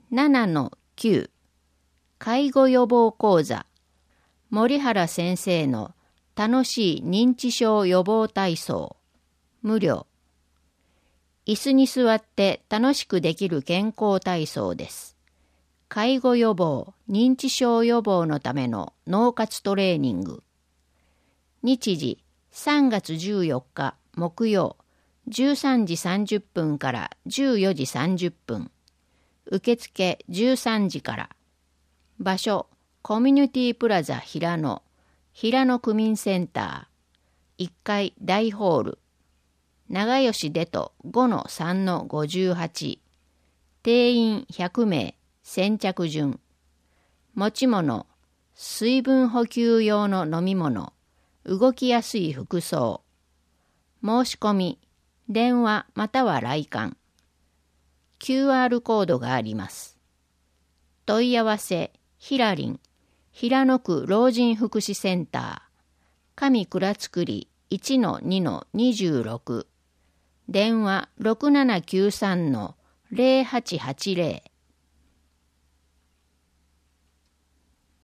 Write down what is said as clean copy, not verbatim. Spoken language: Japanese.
7-9 介護予防講座森原先生の楽しい認知症予防体操無料。椅子に座って楽しくできる健康体操です。介護予防、認知症予防のための脳活トレーニング。日時3月14日木曜13時30分から14時30分。受付13時から。場所コミュニティプラザ平野区民センター1階大ホール長吉出と 5-3-58 定員100名先着順。持ち物水分補給用の飲み物動きやすい服装。申し込み電話または来館。QR コードがあります。問い合わせひらりん平野区老人福祉センター上倉造り 1-2-26 電話 6793-0880